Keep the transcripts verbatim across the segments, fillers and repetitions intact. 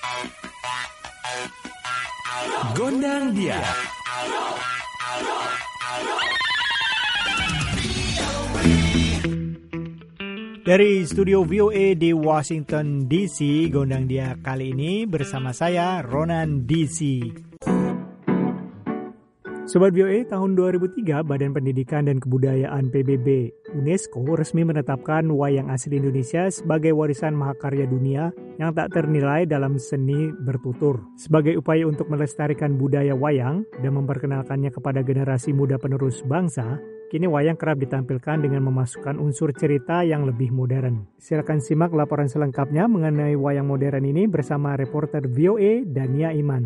Gondang Dia. Dari studio V O A di Washington D C, Gondang Dia kali ini bersama saya, Ronan D C. Sobat V O A, tahun dua ribu tiga, Badan Pendidikan dan Kebudayaan P B B UNESCO resmi menetapkan wayang asli Indonesia sebagai warisan mahakarya dunia yang tak ternilai dalam seni bertutur. Sebagai upaya untuk melestarikan budaya wayang dan memperkenalkannya kepada generasi muda penerus bangsa, kini wayang kerap ditampilkan dengan memasukkan unsur cerita yang lebih modern. Silakan simak laporan selengkapnya mengenai wayang modern ini bersama reporter V O A Dania Iman.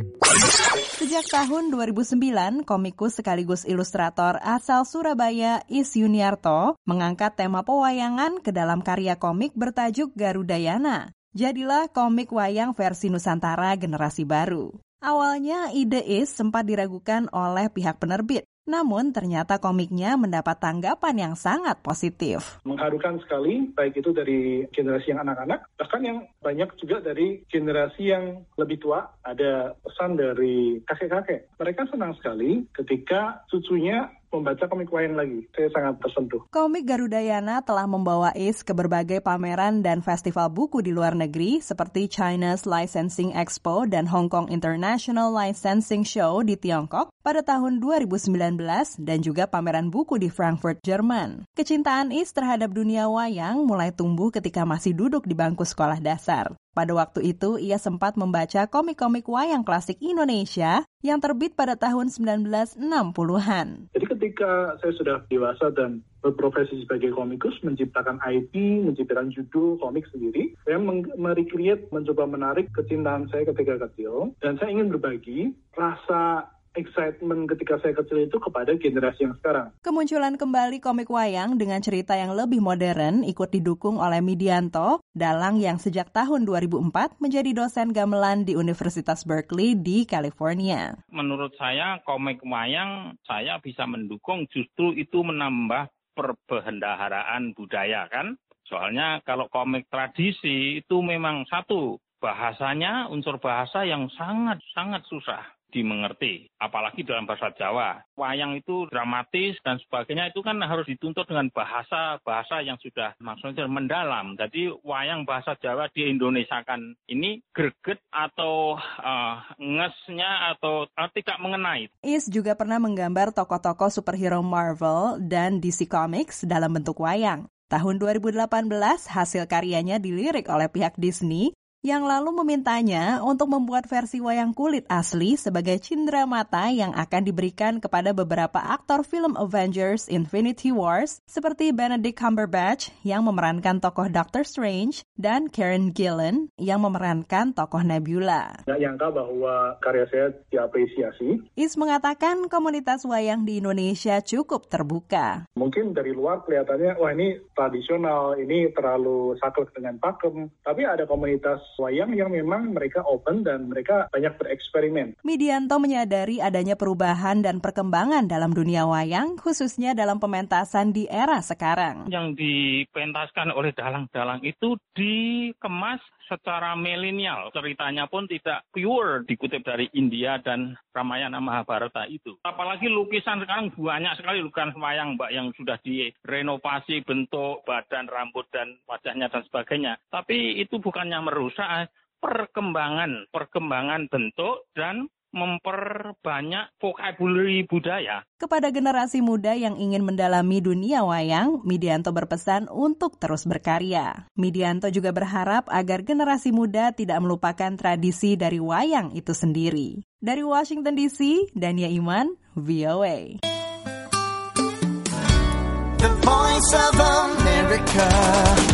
Sejak tahun dua ribu sembilan, komikus sekaligus ilustrator asal Surabaya Is Yuniarto mengangkat tema pewayangan ke dalam karya komik bertajuk Garudayana. Jadilah komik wayang versi Nusantara generasi baru. Awalnya ide Is sempat diragukan oleh pihak penerbit. Namun ternyata komiknya mendapat tanggapan yang sangat positif. Mengharukan sekali, baik itu dari generasi yang anak-anak, bahkan yang banyak juga dari generasi yang lebih tua. Ada pesan dari kakek-kakek. Mereka senang sekali ketika cucunya membaca komik wayang lagi. Saya sangat tersentuh. Komik Garudayana telah membawa Is ke berbagai pameran dan festival buku di luar negeri seperti China's Licensing Expo dan Hong Kong International Licensing Show di Tiongkok pada tahun dua ribu sembilan belas dan juga pameran buku di Frankfurt, Jerman. Kecintaan Is terhadap dunia wayang mulai tumbuh ketika masih duduk di bangku sekolah dasar. Pada waktu itu, ia sempat membaca komik-komik wayang klasik Indonesia yang terbit pada tahun sembilan belas enam puluhan. Jadi ketika saya sudah dewasa dan berprofesi sebagai komikus, menciptakan I P, menciptakan judul komik sendiri, saya merecreate, mencoba menarik kecintaan saya ketika kecil, dan saya ingin berbagi rasa excitement ketika saya kecil itu kepada generasi yang sekarang. Kemunculan kembali komik wayang dengan cerita yang lebih modern ikut didukung oleh Midianto, dalang yang sejak tahun dua ribu empat menjadi dosen gamelan di Universitas Berkeley di California. Menurut saya komik wayang saya bisa mendukung, justru itu menambah perbendaharaan budaya kan. Soalnya kalau komik tradisi itu memang satu, bahasanya unsur bahasa yang sangat-sangat susah dimengerti, apalagi dalam bahasa Jawa. Wayang itu dramatis dan sebagainya, itu kan harus dituntut dengan bahasa-bahasa yang sudah maksudnya mendalam. Jadi wayang bahasa Jawa di Indonesia kan ini greget atau uh, ngesnya atau uh, tidak mengenai. Is juga pernah menggambar tokoh-tokoh superhero Marvel dan D C Comics dalam bentuk wayang. Tahun dua ribu delapan belas, hasil karyanya dilirik oleh pihak Disney yang lalu memintanya untuk membuat versi wayang kulit asli sebagai cindramata yang akan diberikan kepada beberapa aktor film Avengers Infinity Wars seperti Benedict Cumberbatch yang memerankan tokoh Doctor Strange dan Karen Gillan yang memerankan tokoh Nebula. Nggak nyangka bahwa karya saya diapresiasi. Is mengatakan komunitas wayang di Indonesia cukup terbuka. Mungkin dari luar kelihatannya, wah ini tradisional, ini terlalu saklek dengan pakem. Tapi ada komunitas wayang yang memang mereka open dan mereka banyak bereksperimen. Midianto menyadari adanya perubahan dan perkembangan dalam dunia wayang, khususnya dalam pementasan di era sekarang. Yang dipentaskan oleh dalang-dalang itu dikemas secara milenial. Ceritanya pun tidak pure dikutip dari India dan Ramayana Mahabharata itu. Apalagi lukisan sekarang banyak sekali lukisan wayang Mbak yang sudah direnovasi bentuk, badan, rambut, dan wajahnya dan sebagainya. Tapi itu bukannya merusak perkembangan, perkembangan bentuk dan memperbanyak vocabulary budaya. Kepada generasi muda yang ingin mendalami dunia wayang, Midianto berpesan untuk terus berkarya. Midianto juga berharap agar generasi muda tidak melupakan tradisi dari wayang itu sendiri. Dari Washington D C, Dania Iman, V O A. The Voice of America.